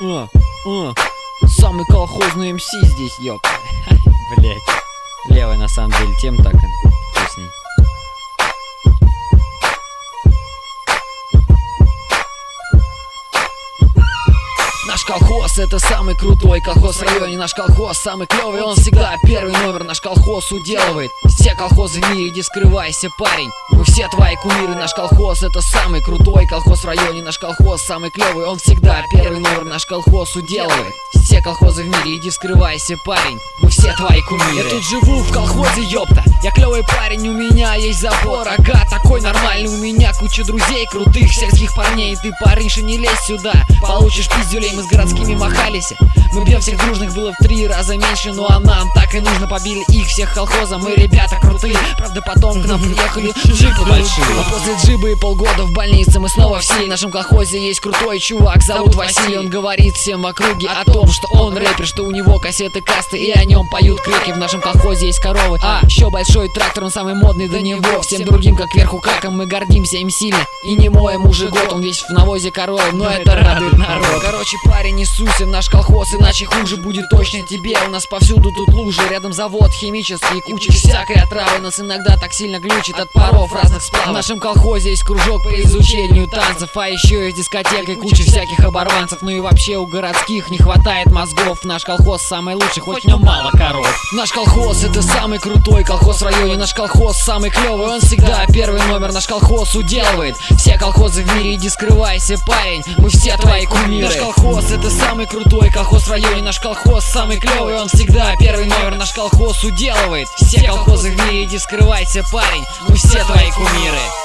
Самый колхозный МС здесь, ёпта. Блять. Левая на самом деле тем так. Что с ней? Наш колхоз — это самый крутой колхоз в районе. Наш колхоз самый клевый, он всегда первый номер. Наш колхоз уделывает все колхозы в мире, иди скрывайся, парень. Мы все твои кумиры. Наш колхоз — это самый крутой колхоз в районе. Наш колхоз самый клевый, он всегда первый номер. Наш колхоз уделывает все колхозы в мире, иди скрывайся, парень. Мы все твои кумиры. Я тут живу в колхозе, ёпта. Я клевый парень, у меня есть забор. Ага, такой нормальный, у меня куча друзей крутых сельских парней. Ты, парниша, не лезь сюда, получишь пиздюлей. Мы с городскими махались. Мы бьем всех дружных, было в 3 раза меньше. Ну а нам так и нужно, побили их всех колхоза. Мы ребята крутые, правда потом к нам приехали джипы большие. А после джипа и полгода в больнице мы снова все. В нашем колхозе есть крутой чувак, зовут Василий. Он говорит всем в округе о том, что он рэпер, что у него кассеты касты и о нем поют крики. В нашем колхозе есть коровы, а еще большой трактор, он самый модный до него. Всем другим как вверху каком мы гордимся им сильно и не моем уже год. Он весь в навозе коровы, но это радует народ. Короче, парень, не суйся в наш колхоз, иначе хуже будет точно тебе. У нас повсюду тут лужи, рядом завод химический, куча всякой отравы. Нас иногда так сильно глючит от паров разных сплавов. В нашем колхозе есть кружок по изучению танцев, а еще есть дискотека и куча всяких оборванцев. Ну и вообще у городских не хватает мозгов. Наш колхоз самый лучший, хоть в нем мало коров. Наш колхоз — это самый крутой колхоз в районе. Наш колхоз самый клевый, он всегда первый номер. Наш колхоз уделывает все колхозы в мире, иди скрывайся, парень. Мы все твои кумиры. Наш колхоз — это самый крутой колхоз в районе. Наш колхоз самый клевый, он всегда первый номер. Наш колхоз уделывает все колхозы в мире, иди скрывайся, парень. Мы все твои кумиры.